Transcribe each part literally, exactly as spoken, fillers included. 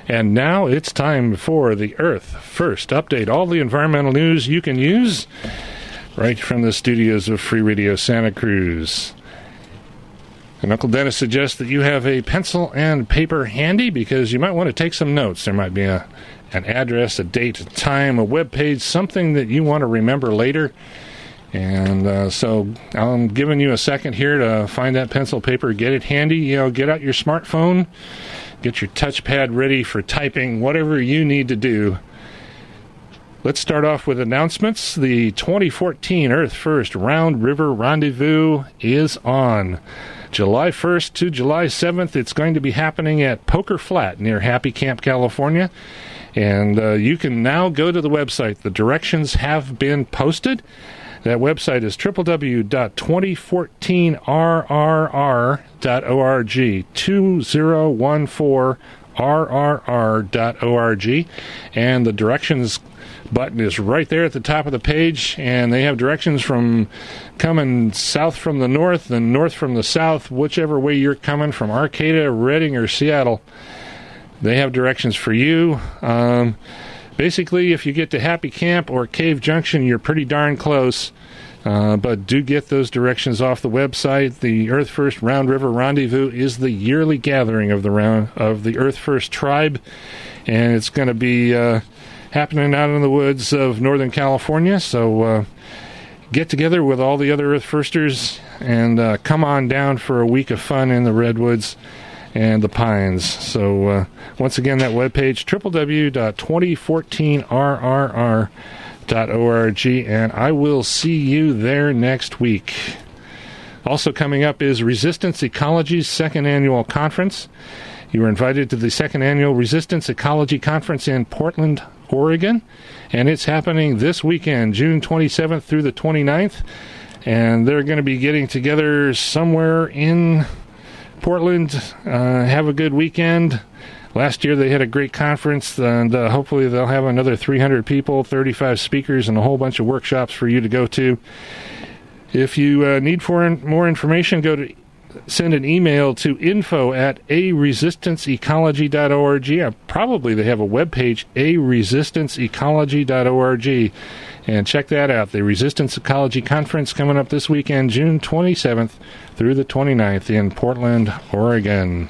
And now it's time for the Earth First Update. All the environmental news you can use right from the studios of Free Radio Santa Cruz. And Uncle Dennis suggests that you have a pencil and paper handy because you might want to take some notes. There might be a, an address, a date, a time, a web page, something that you want to remember later. And uh, so I'm giving you a second here to find that pencil, paper, get it handy. You know, get out your smartphone, get your touchpad ready for typing, whatever you need to do. Let's start off with announcements. The twenty fourteen Earth First Round River Rendezvous is on. July first to July seventh, it's going to be happening at Poker Flat near Happy Camp, California. And uh, you can now go to the website. The directions have been posted. That website is w w w dot twenty fourteen r r r dot org, two thousand fourteen r r r dot org, and the directions button is right there at the top of the page, and they have directions from coming south from the north and north from the south, whichever way you're coming from, Arcata, Redding, or Seattle. They have directions for you. Um, basically, if you get to Happy Camp or Cave Junction, you're pretty darn close. Uh, but do get those directions off the website. The Earth First Round River Rendezvous is the yearly gathering of the round of the Earth First tribe, and it's going to be uh, happening out in the woods of Northern California. So uh, get together with all the other Earth Firsters and uh, come on down for a week of fun in the redwoods and the pines. So uh, once again, that webpage, w w w dot twenty fourteen r r r dot org, and I will see you there next week. Also coming up is Resistance Ecology's second annual conference. You are invited to the second annual Resistance Ecology Conference in Portland, Oregon, and it's happening this weekend, June twenty-seventh through the twenty-ninth, and they're going to be getting together somewhere in Portland. Uh, have a good weekend. Last year they had a great conference, and uh, hopefully they'll have another three hundred people, thirty-five speakers, and a whole bunch of workshops for you to go to. If you uh, need for in- more information, go to send an email to info at a resistance ecology dot org. Uh, probably they have a webpage, a resistance ecology dot org, and check that out. The Resistance Ecology Conference coming up this weekend, June twenty-seventh through the twenty-ninth in Portland, Oregon.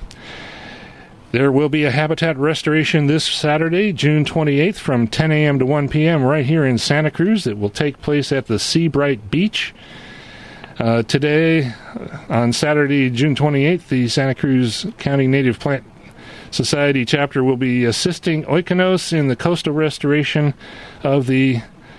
There will be a habitat restoration this Saturday, June twenty-eighth, from ten a.m. to one p.m. right here in Santa Cruz. It will take place at the Seabright Beach. Uh, today, on Saturday, June twenty-eighth, the Santa Cruz County Native Plant Society chapter will be assisting Oikonos in the coastal restoration of the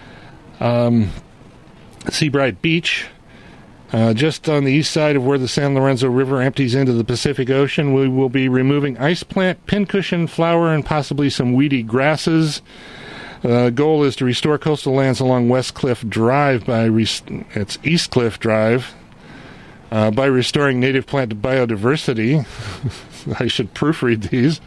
um, Seabright Beach. Uh, just on the east side of where the San Lorenzo River empties into the Pacific Ocean, we will be removing ice plant, pincushion, flower, and possibly some weedy grasses. The uh, goal is to restore coastal lands along West Cliff Drive by res- it's East Cliff Drive uh, by restoring native plant biodiversity. I should proofread these.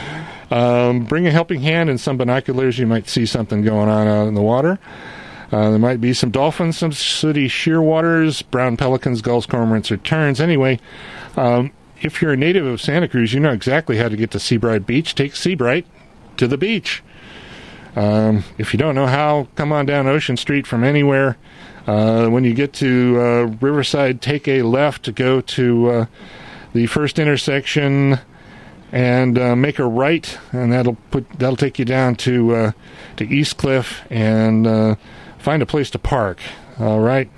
Um, bring a helping hand and some binoculars. You might see something going on out in the water. Uh, there might be some dolphins, some sooty shearwaters, brown pelicans, gulls, cormorants, or terns. Anyway, um, if you're a native of Santa Cruz, you know exactly how to get to Seabright Beach. Take Seabright to the beach. Um, if you don't know how, come on down Ocean Street from anywhere. Uh, when you get to uh, Riverside, take a left to go to uh, the first intersection and uh, make a right, and that'll put that'll take you down to uh, to East Cliff and uh, find a place to park. All right.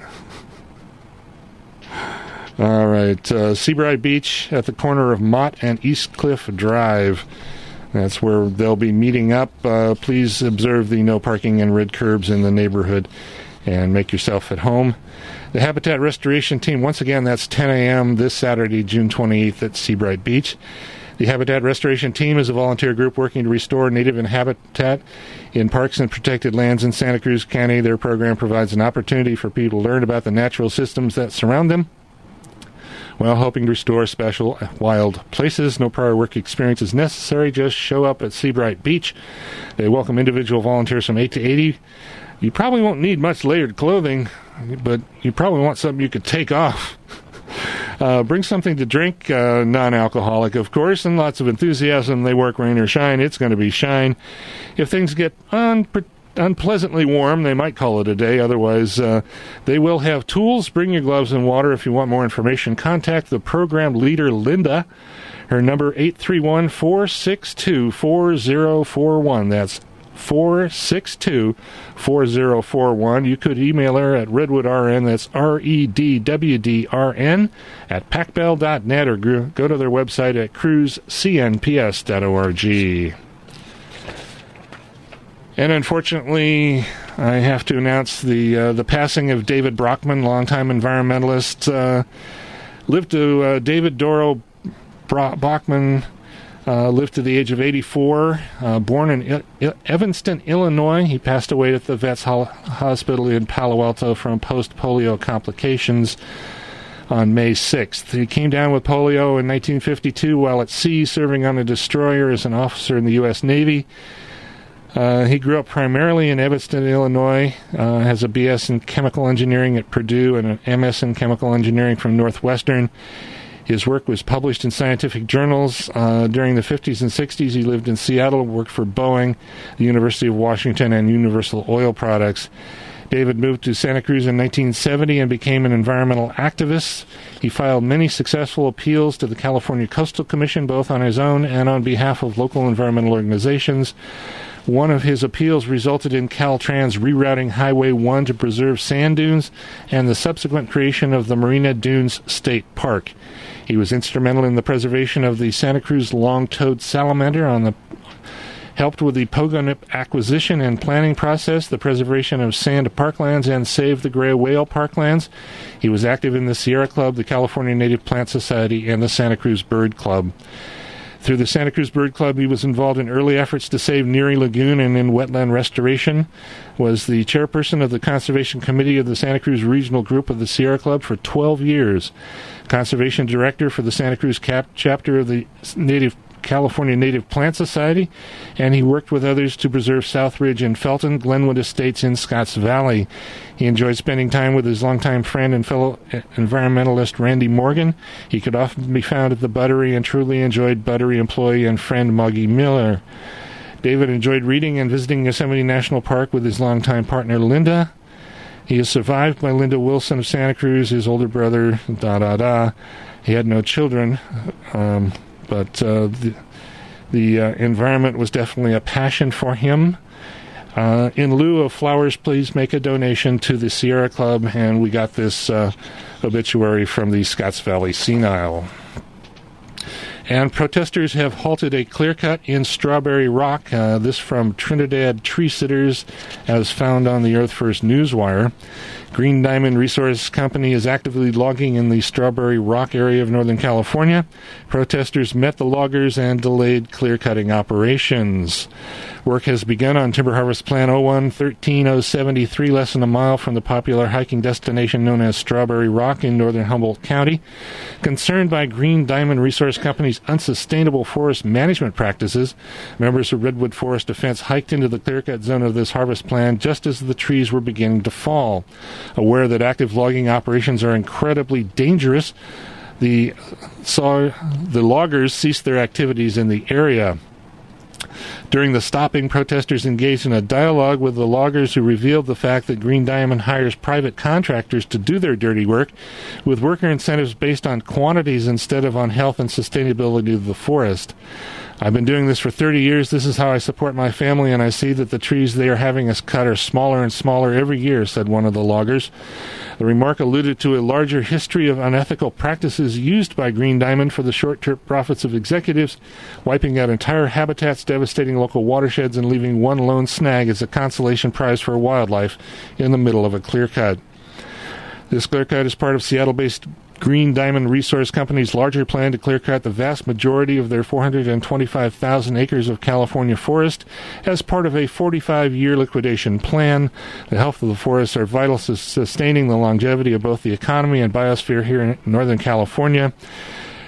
All right. Uh, Seabright Beach at the corner of Mott and East Cliff Drive. That's where they'll be meeting up. Uh, please observe the no parking and red curbs in the neighborhood and make yourself at home. The Habitat Restoration Team, once again, that's ten a.m. this Saturday, June twenty-eighth at Seabright Beach. The Habitat Restoration Team is a volunteer group working to restore native and habitat in parks and protected lands in Santa Cruz County. Their program provides an opportunity for people to learn about the natural systems that surround them while helping to restore special wild places. No prior work experience is necessary. Just show up at Seabright Beach. They welcome individual volunteers from eight to eighty. You probably won't need much layered clothing, but you probably want something you could take off. Uh, bring something to drink, uh, non-alcoholic, of course, and lots of enthusiasm. They work rain or shine. It's going to be shine. If things get un- unpleasantly warm, they might call it a day. Otherwise, uh, they will have tools. Bring your gloves and water. If you want more information, contact the program leader, Linda. Her number, eight three one, four six two, four zero four one. That's four six two, four zero four one. You could email her at redwoodrn, that's R E D W D R N, at pac bell dot net, or go to their website at cruise c n p s dot org. And unfortunately, I have to announce the uh, the passing of David Brockman, longtime environmentalist. Uh, lived to uh, David Doro Bro- Brockman. Uh, lived to the age of eighty-four, uh, born in I- Evanston, Illinois. He passed away at the Vets Ho- Hospital in Palo Alto from post-polio complications on May sixth. He came down with polio in nineteen fifty-two while at sea, serving on a destroyer as an officer in the U S Navy. Uh, he grew up primarily in Evanston, Illinois, uh, has a B S in chemical engineering at Purdue and an M S in chemical engineering from Northwestern. His work was published in scientific journals. Uh, during the fifties and sixties, he lived in Seattle, worked for Boeing, the University of Washington, and Universal Oil Products. David moved to Santa Cruz in nineteen seventy and became an environmental activist. He filed many successful appeals to the California Coastal Commission, both on his own and on behalf of local environmental organizations. One of his appeals resulted in Caltrans rerouting Highway one to preserve sand dunes and the subsequent creation of the Marina Dunes State Park. He was instrumental in the preservation of the Santa Cruz long-toed salamander, on the helped with the Pogonip acquisition and planning process, the preservation of sand parklands, and Save the Gray Whale parklands. He was active in the Sierra Club, the California Native Plant Society, and the Santa Cruz Bird Club. Through the Santa Cruz Bird Club, he was involved in early efforts to save Neary Lagoon and in wetland restoration, was the chairperson of the Conservation Committee of the Santa Cruz Regional Group of the Sierra Club for twelve years, conservation director for the Santa Cruz Cap- chapter of the Native California Native Plant Society, and he worked with others to preserve Southridge and Felton Glenwood Estates in Scotts Valley. He enjoyed spending time with his longtime friend and fellow environmentalist Randy Morgan. He could often be found at the Buttery and truly enjoyed Buttery employee and friend Moggy Miller. David enjoyed reading and visiting Yosemite National Park with his longtime partner Linda. He is survived by Linda Wilson of Santa Cruz, his older brother, da da da. He had no children, um, but uh, the, the uh, environment was definitely a passion for him. Uh, in lieu of flowers, please make a donation to the Sierra Club, and we got this uh, obituary from the Scotts Valley Senile. And protesters have halted a clear-cut in Strawberry Rock, uh, this from Trinidad Tree Sitters, as found on the Earth First Newswire. Green Diamond Resource Company is actively logging in the Strawberry Rock area of Northern California. Protesters met the loggers and delayed clear-cutting operations. Work has begun on Timber Harvest Plan oh one thirteen oh seventy-three, less than a mile from the popular hiking destination known as Strawberry Rock in northern Humboldt County. Concerned by Green Diamond Resource Company's unsustainable forest management practices, members of Redwood Forest Defense hiked into the clear-cut zone of this harvest plan just as the trees were beginning to fall. Aware that active logging operations are incredibly dangerous, the, saw, the loggers ceased their activities in the area. During the stopping, protesters engaged in a dialogue with the loggers who revealed the fact that Green Diamond hires private contractors to do their dirty work, with worker incentives based on quantities instead of on health and sustainability of the forest. I've been doing this for thirty years. This is how I support my family, and I see that the trees they are having us cut are smaller and smaller every year, said one of the loggers. The remark alluded to a larger history of unethical practices used by Green Diamond for the short-term profits of executives, wiping out entire habitats, devastating local watersheds, and leaving one lone snag as a consolation prize for wildlife in the middle of a clear-cut. This clear-cut is part of Seattle-based Green Diamond Resource Company's larger plan to clear-cut the vast majority of their four hundred twenty-five thousand acres of California forest as part of a forty-five year liquidation plan. The health of the forests are vital to sustaining the longevity of both the economy and biosphere here in Northern California.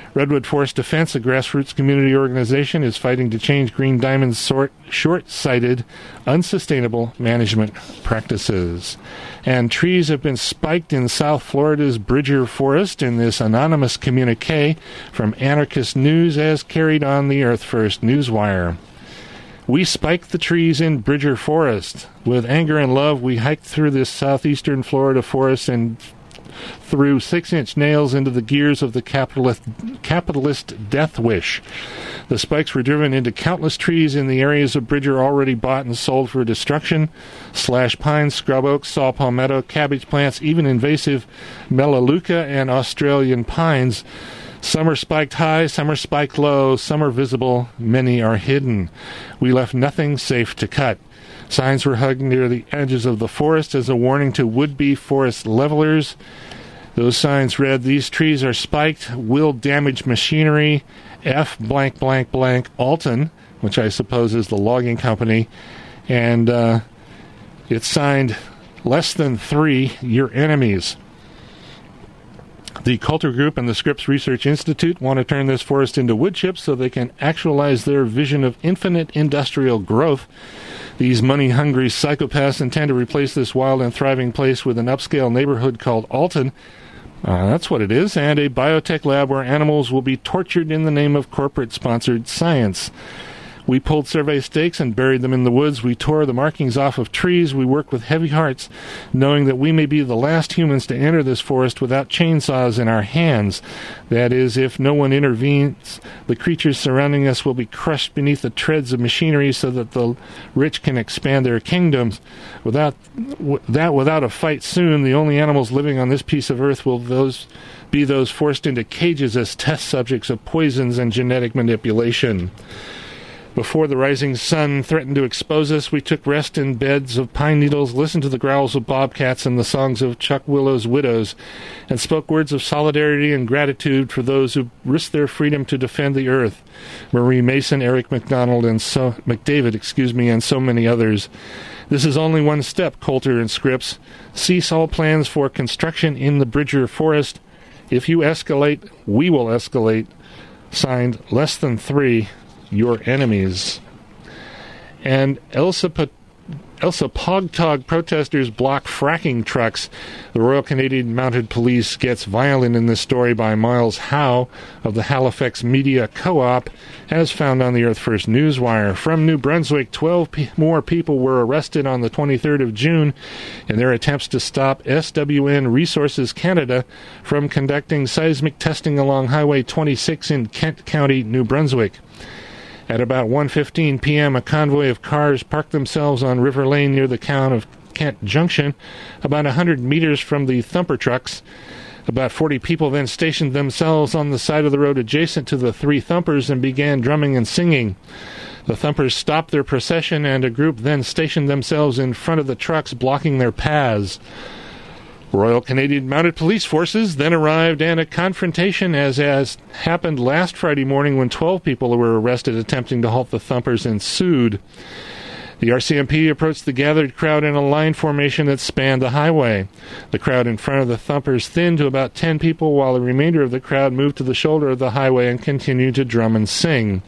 Redwood Forest Defense, a grassroots community organization, is fighting to change Green Diamond's sort, short-sighted, unsustainable management practices. And trees have been spiked in South Florida's Bridger Forest in this anonymous communique from Anarchist News as carried on the Earth First Newswire. We spiked the trees in Bridger Forest. With anger and love, we hiked through this southeastern Florida forest and threw six-inch nails into the gears of the capitalist, capitalist death wish. The spikes were driven into countless trees in the areas of Bridger already bought and sold for destruction. Slash pines, scrub oaks, saw palmetto, cabbage plants, even invasive melaleuca and Australian pines. Some are spiked high, some are spiked low, some are visible, many are hidden. We left nothing safe to cut. Signs were hugged near the edges of the forest as a warning to would-be forest levelers. Those signs read, "These trees are spiked, will damage machinery, F blank blank blank Alton," which I suppose is the logging company, and uh, it's signed, "Less than three, your enemies." The Coulter Group and the Scripps Research Institute want to turn this forest into wood chips so they can actualize their vision of infinite industrial growth. These money-hungry psychopaths intend to replace this wild and thriving place with an upscale neighborhood called Alton. Uh, that's what it is, and a biotech lab where animals will be tortured in the name of corporate-sponsored science. We pulled survey stakes and buried them in the woods. We tore the markings off of trees. We work with heavy hearts, knowing that we may be the last humans to enter this forest without chainsaws in our hands. That is, if no one intervenes, the creatures surrounding us will be crushed beneath the treads of machinery so that the rich can expand their kingdoms. Without w- that, without a fight soon, the only animals living on this piece of earth will those be those forced into cages as test subjects of poisons and genetic manipulation. Before the rising sun threatened to expose us, we took rest in beds of pine needles, listened to the growls of bobcats and the songs of Chuck Willow's widows, and spoke words of solidarity and gratitude for those who risked their freedom to defend the earth. Marie Mason, Eric McDonald, and so McDavid, excuse me, and so many others. This is only one step, Coulter and Scripps. Cease all plans for construction in the Bridger Forest. If you escalate, we will escalate. Signed, Less Than Three, your enemies. And Elsa, Elsa Pogtog protesters block fracking trucks. The Royal Canadian Mounted Police gets violent in this story by Miles Howe of the Halifax Media Co-op, as found on the Earth First Newswire. From New Brunswick, twelve p- more people were arrested on the twenty-third of June in their attempts to stop S W N Resources Canada from conducting seismic testing along Highway twenty-six in Kent County, New Brunswick. At about one fifteen p.m., a convoy of cars parked themselves on River Lane near the town of Kent Junction, about one hundred meters from the thumper trucks. About forty people then stationed themselves on the side of the road adjacent to the three thumpers and began drumming and singing. The thumpers stopped their procession, and a group then stationed themselves in front of the trucks, blocking their paths. Royal Canadian Mounted Police forces then arrived, and a confrontation, as as happened last Friday morning when twelve people were arrested attempting to halt the thumpers, ensued. The R C M P approached the gathered crowd in a line formation that spanned the highway. The crowd in front of the thumpers thinned to about ten people, while the remainder of the crowd moved to the shoulder of the highway and continued to drum and sing.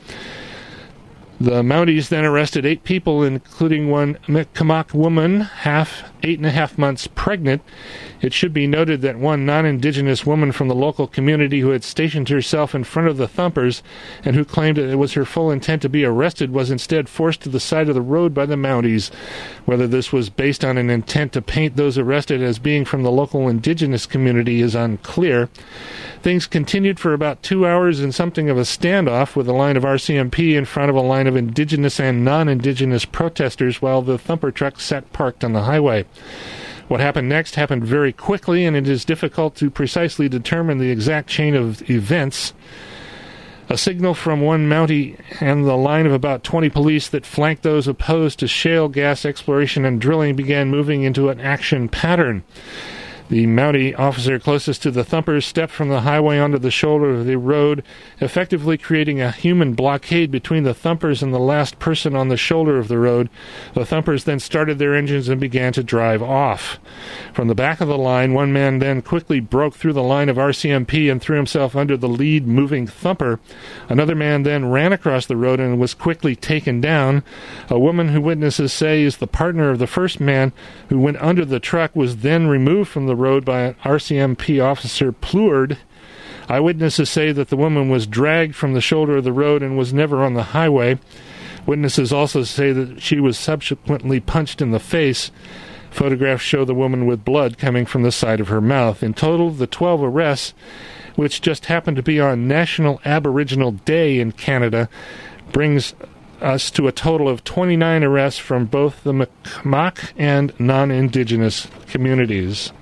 The Mounties then arrested eight people, including one Mi'kmaq woman, half eight and a half months pregnant. It should be noted that one non-Indigenous woman from the local community who had stationed herself in front of the thumpers and who claimed that it was her full intent to be arrested was instead forced to the side of the road by the Mounties. Whether this was based on an intent to paint those arrested as being from the local Indigenous community is unclear. Things continued for about two hours in something of a standoff, with a line of R C M P in front of a line of Indigenous and non-Indigenous protesters while the thumper truck sat parked on the highway. What happened next happened very quickly, and it is difficult to precisely determine the exact chain of events. A signal from one Mountie and the line of about twenty police that flanked those opposed to shale gas exploration and drilling began moving into an action pattern. The Mountie officer closest to the thumpers stepped from the highway onto the shoulder of the road, effectively creating a human blockade between the thumpers and the last person on the shoulder of the road. The thumpers then started their engines and began to drive off. From the back of the line, one man then quickly broke through the line of R C M P and threw himself under the lead moving thumper. Another man then ran across the road and was quickly taken down. A woman who witnesses say is the partner of the first man who went under the truck was then removed from the road by an R C M P officer, Pleward. Eyewitnesses say that the woman was dragged from the shoulder of the road and was never on the highway. Witnesses also say that she was subsequently punched in the face. Photographs show the woman with blood coming from the side of her mouth. In total, the twelve arrests, which just happened to be on National Aboriginal Day in Canada, brings us to a total of twenty-nine arrests from both the Mi'kmaq and non-Indigenous communities.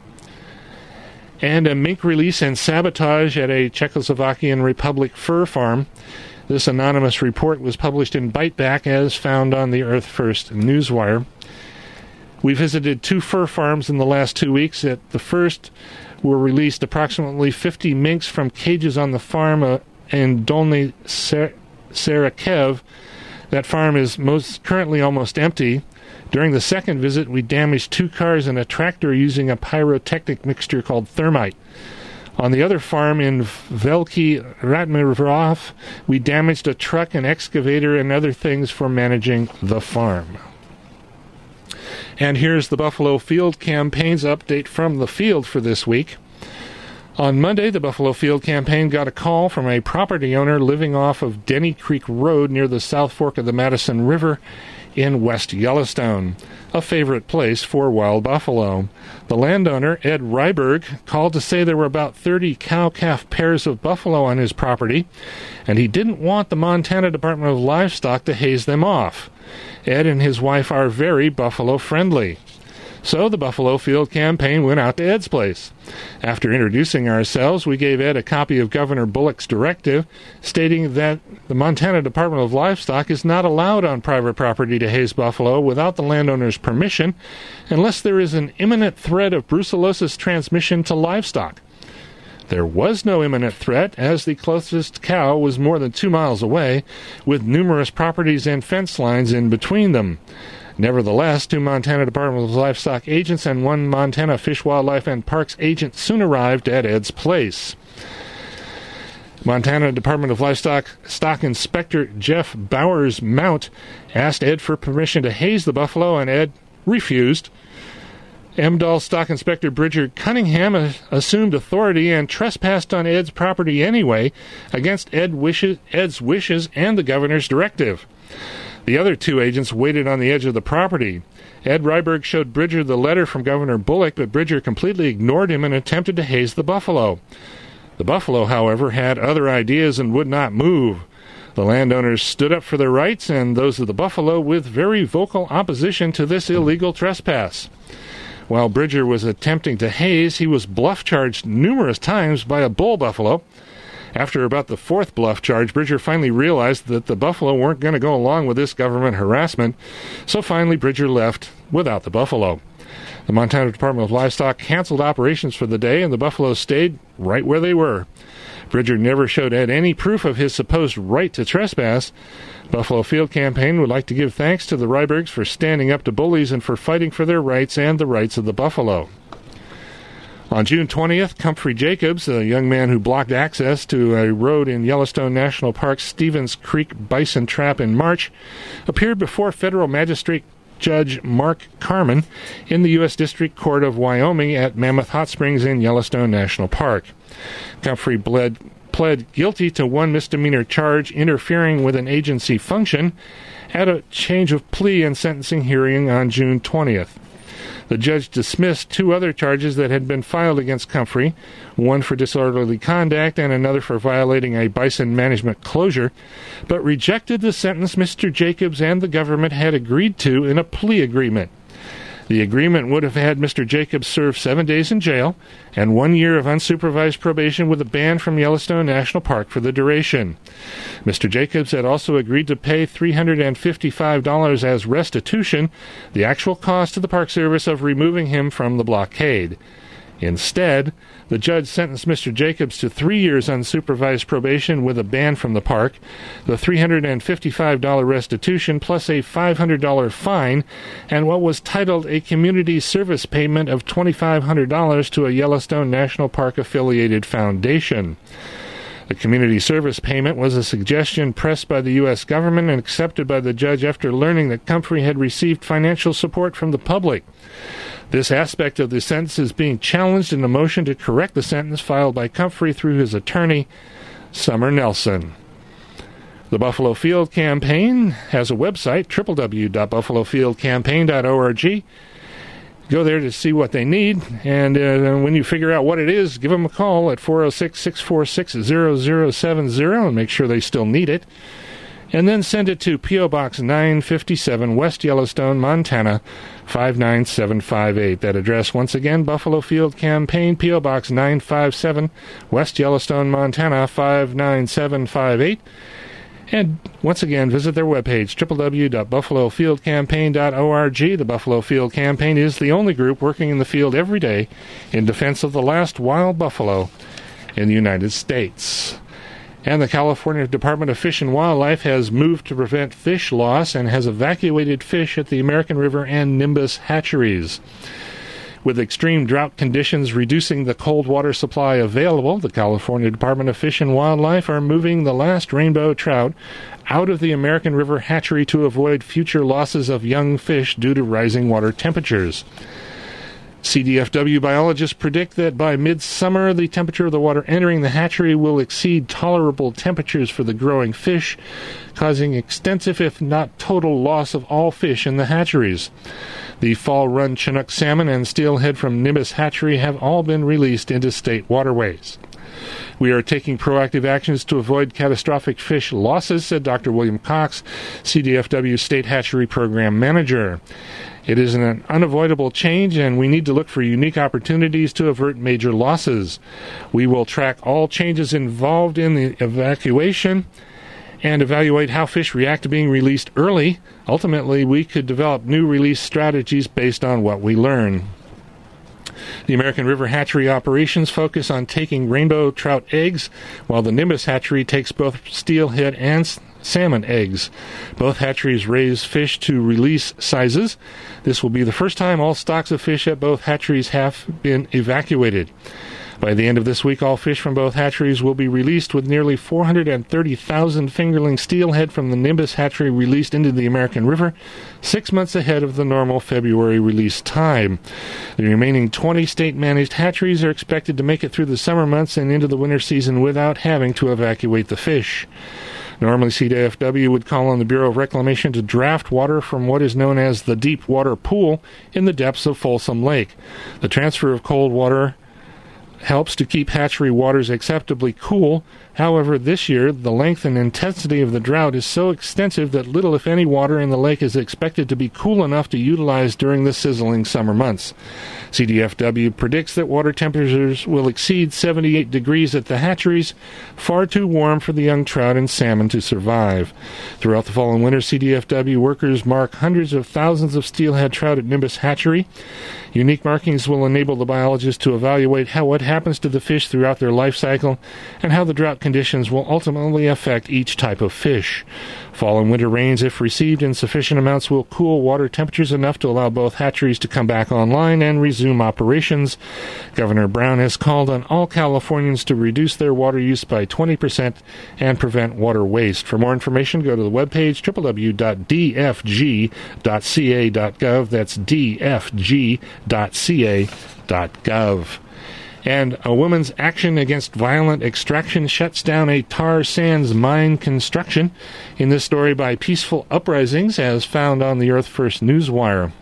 And a mink release and sabotage at a Czechoslovakian Republic fur farm. This anonymous report was published in Biteback as found on the Earth First Newswire. We visited two fur farms in the last two weeks. At the first were released approximately fifty minks from cages on the farm uh, in Dolny Ser- Sarakev. That farm is most currently almost empty. During the second visit, we damaged two cars and a tractor using a pyrotechnic mixture called thermite. On the other farm in Veliki Ratmirov, we damaged a truck, an excavator, and other things for managing the farm. And here's the Buffalo Field Campaign's update from the field for this week. On Monday, the Buffalo Field Campaign got a call from a property owner living off of Denny Creek Road near the South Fork of the Madison River in West Yellowstone, a favorite place for wild buffalo. The landowner, Ed Ryberg, called to say there were about thirty cow-calf pairs of buffalo on his property, and he didn't want the Montana Department of Livestock to haze them off. Ed and his wife are very buffalo-friendly. So the Buffalo Field Campaign went out to Ed's place. After introducing ourselves, we gave Ed a copy of Governor Bullock's directive stating that the Montana Department of Livestock is not allowed on private property to haze buffalo without the landowner's permission unless there is an imminent threat of brucellosis transmission to livestock. There was no imminent threat, as the closest cow was more than two miles away, with numerous properties and fence lines in between them. Nevertheless, two Montana Department of Livestock agents and one Montana Fish, Wildlife, and Parks agent soon arrived at Ed's place. Montana Department of Livestock Stock Inspector Jeff Bowers Mount asked Ed for permission to haze the buffalo, and Ed refused. M D A L Stock Inspector Bridger Cunningham assumed authority and trespassed on Ed's property anyway, against Ed wishes, Ed's wishes and the governor's directive. The other two agents waited on the edge of the property. Ed Ryberg showed Bridger the letter from Governor Bullock, but Bridger completely ignored him and attempted to haze the buffalo. The buffalo, however, had other ideas and would not move. The landowners stood up for their rights, and those of the buffalo, with very vocal opposition to this illegal trespass. While Bridger was attempting to haze, he was bluff-charged numerous times by a bull buffalo. After about the fourth bluff charge, Bridger finally realized that the buffalo weren't going to go along with this government harassment, so finally Bridger left without the buffalo. The Montana Department of Livestock canceled operations for the day, and the buffalo stayed right where they were. Bridger never showed Ed any proof of his supposed right to trespass. Buffalo Field Campaign would like to give thanks to the Rybergs for standing up to bullies and for fighting for their rights and the rights of the buffalo. On June twentieth, Comfrey Jacobs, a young man who blocked access to a road in Yellowstone National Park's Stevens Creek Bison Trap in March, appeared before federal magistrate Judge Mark Carman in the U S District Court of Wyoming at Mammoth Hot Springs in Yellowstone National Park. Comfrey pled, pled guilty to one misdemeanor charge interfering with an agency function at a change of plea and sentencing hearing on June twentieth. The judge dismissed two other charges that had been filed against Comfrey, one for disorderly conduct and another for violating a bison management closure, but rejected the sentence Mister Jacobs and the government had agreed to in a plea agreement. The agreement would have had Mister Jacobs serve seven days in jail and one year of unsupervised probation with a ban from Yellowstone National Park for the duration. Mister Jacobs had also agreed to pay three hundred fifty-five dollars as restitution, the actual cost to the Park Service of removing him from the blockade. Instead, the judge sentenced Mister Jacobs to three years unsupervised probation with a ban from the park, the three hundred fifty-five dollars restitution plus a five hundred dollars fine, and what was titled a community service payment of twenty-five hundred dollars to a Yellowstone National Park affiliated foundation. The community service payment was a suggestion pressed by the U S government and accepted by the judge after learning that Comfrey had received financial support from the public. This aspect of the sentence is being challenged in a motion to correct the sentence filed by Comfrey through his attorney, Summer Nelson. The Buffalo Field Campaign has a website, w w w dot buffalo field campaign dot org. Go there to see what they need, and uh, when you figure out what it is, give them a call at four oh six, six four six, zero zero seven zero and make sure they still need it. And then send it to P O. Box nine fifty-seven, West Yellowstone, Montana, five nine seven five eight. That address, once again, Buffalo Field Campaign, P O. Box nine fifty-seven, West Yellowstone, Montana, five nine seven five eight. And once again, visit their webpage, w w w dot buffalo field campaign dot org. The Buffalo Field Campaign is the only group working in the field every day in defense of the last wild buffalo in the United States. And the California Department of Fish and Wildlife has moved to prevent fish loss and has evacuated fish at the American River and Nimbus hatcheries. With extreme drought conditions reducing the cold water supply available, the California Department of Fish and Wildlife are moving the last rainbow trout out of the American River hatchery to avoid future losses of young fish due to rising water temperatures. C D F W biologists predict that by midsummer, the temperature of the water entering the hatchery will exceed tolerable temperatures for the growing fish, causing extensive, if not total, loss of all fish in the hatcheries. The fall run Chinook salmon and steelhead from Nimbus hatchery have all been released into state waterways. We are taking proactive actions to avoid catastrophic fish losses, said Doctor William Cox, C D F W State Hatchery Program Manager. It is an unavoidable change, and we need to look for unique opportunities to avert major losses. We will track all changes involved in the evacuation and evaluate how fish react to being released early. Ultimately, we could develop new release strategies based on what we learn. The American River hatchery operations focus on taking rainbow trout eggs, while the Nimbus hatchery takes both steelhead and salmon eggs. Both hatcheries raise fish to release sizes. This will be the first time all stocks of fish at both hatcheries have been evacuated. By the end of this week, all fish from both hatcheries will be released, with nearly four hundred thirty thousand fingerling steelhead from the Nimbus hatchery released into the American River, six months ahead of the normal February release time. The remaining twenty state-managed hatcheries are expected to make it through the summer months and into the winter season without having to evacuate the fish. Normally, C D F W would call on the Bureau of Reclamation to draft water from what is known as the deep water pool in the depths of Folsom Lake. The transfer of cold water helps to keep hatchery waters acceptably cool. However, this year, the length and intensity of the drought is so extensive that little, if any, water in the lake is expected to be cool enough to utilize during the sizzling summer months. C D F W predicts that water temperatures will exceed seventy-eight degrees at the hatcheries, far too warm for the young trout and salmon to survive. Throughout the fall and winter, C D F W workers mark hundreds of thousands of steelhead trout at Nimbus hatchery. Unique markings will enable the biologists to evaluate how what happens to the fish throughout their life cycle and how the drought conditions will ultimately affect each type of fish. Fall and winter rains, if received in sufficient amounts, will cool water temperatures enough to allow both hatcheries to come back online and resume operations. Governor Brown has called on all Californians to reduce their water use by twenty percent and prevent water waste. For more information, go to the webpage w w w dot d f g dot c a dot gov. That's d f g dot c a dot gov. And a woman's action against violent extraction shuts down a tar sands mine construction. In this story by Peaceful Uprisings, as found on the Earth First Newswire.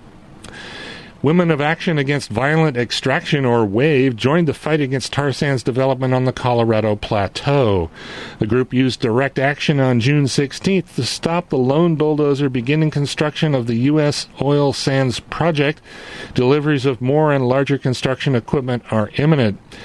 Women of Action Against Violent Extraction, or WAVE, joined the fight against tar sands development on the Colorado Plateau. The group used direct action on June sixteenth to stop the lone bulldozer beginning construction of the U S oil sands project. Deliveries of more and larger construction equipment are imminent.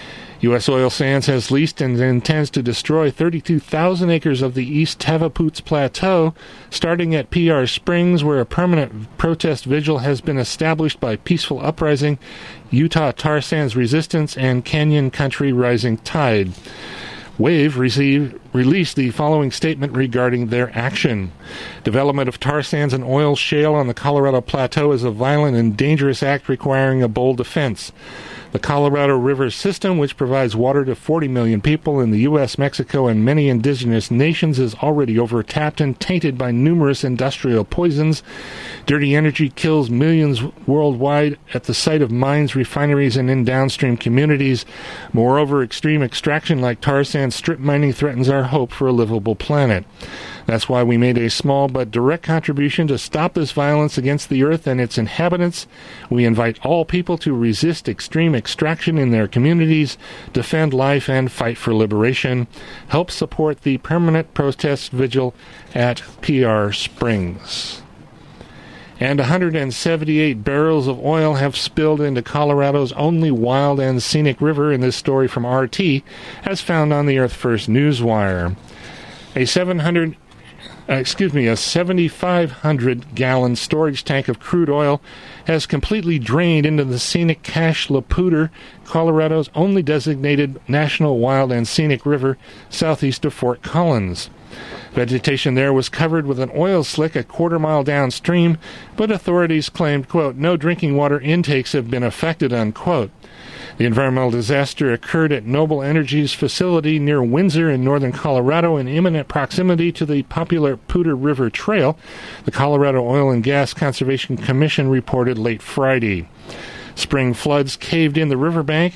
U S Oil Sands has leased and intends to destroy thirty-two thousand acres of the East Tavaputs Plateau, starting at P R Springs, where a permanent protest vigil has been established by Peaceful Uprising, Utah Tar Sands Resistance, and Canyon Country Rising Tide. WAVE received, released the following statement regarding their action. Development of tar sands and oil shale on the Colorado Plateau is a violent and dangerous act requiring a bold defense. The Colorado River system, which provides water to forty million people in the U S, Mexico, and many indigenous nations, is already overtapped and tainted by numerous industrial poisons. Dirty energy kills millions worldwide at the site of mines, refineries, and in downstream communities. Moreover, extreme extraction like tar sand strip mining threatens our hope for a livable planet. That's why we made a small but direct contribution to stop this violence against the earth and its inhabitants. We invite all people to resist extreme extraction in their communities, defend life, and fight for liberation. Help support the permanent protest vigil at P R Springs. And one hundred seventy-eight barrels of oil have spilled into Colorado's only wild and scenic river in this story from R T, as found on the Earth First Newswire. A seven hundred Uh, excuse me, a seven thousand five hundred gallon storage tank of crude oil has completely drained into the scenic Cache La Poudre, Colorado's only designated national wild and scenic river southeast of Fort Collins. Vegetation there was covered with an oil slick a quarter mile downstream, but authorities claimed, quote, no drinking water intakes have been affected, unquote. The environmental disaster occurred at Noble Energy's facility near Windsor in northern Colorado in imminent proximity to the popular Poudre River Trail, the Colorado Oil and Gas Conservation Commission reported late Friday. Spring floods caved in the riverbank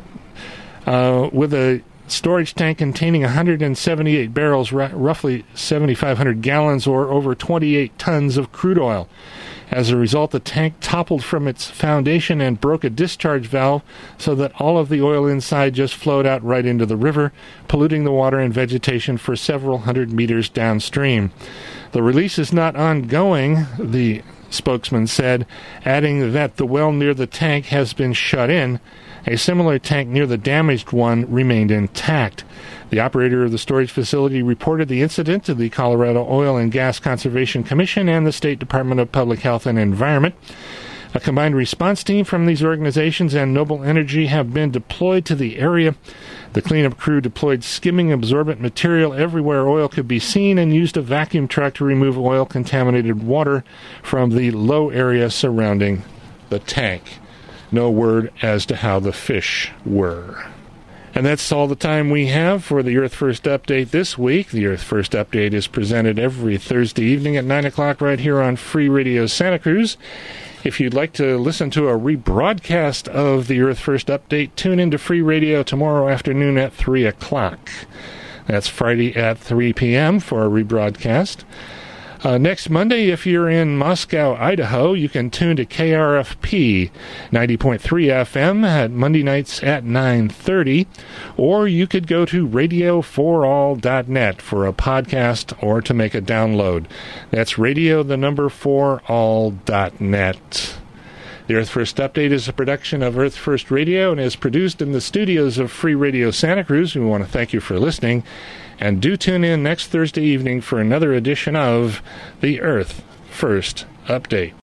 uh, with a storage tank containing one hundred seventy-eight barrels, r- roughly seven thousand five hundred gallons, or over twenty-eight tons of crude oil. As a result, the tank toppled from its foundation and broke a discharge valve so that all of the oil inside just flowed out right into the river, polluting the water and vegetation for several hundred meters downstream. The release is not ongoing, the spokesman said, adding that the well near the tank has been shut in. A similar tank near the damaged one remained intact. The operator of the storage facility reported the incident to the Colorado Oil and Gas Conservation Commission and the State Department of Public Health and Environment. A combined response team from these organizations and Noble Energy have been deployed to the area. The cleanup crew deployed skimming absorbent material everywhere oil could be seen and used a vacuum truck to remove oil-contaminated water from the low area surrounding the tank. No word as to how the fish were. And that's all the time we have for the Earth First Update this week. The Earth First Update is presented every Thursday evening at nine o'clock right here on Free Radio Santa Cruz. If you'd like to listen to a rebroadcast of the Earth First Update, tune into Free Radio tomorrow afternoon at three o'clock. That's Friday at three p.m. for a rebroadcast. Uh, next Monday, if you're in Moscow, Idaho, you can tune to K R F P ninety point three F M at Monday nights at nine thirty, or you could go to radio for all dot net for a podcast or to make a download. That's radio, the number for all dot net. The Earth First Update is a production of Earth First Radio and is produced in the studios of Free Radio Santa Cruz. We want to thank you for listening. And do tune in next Thursday evening for another edition of the Earth First Update.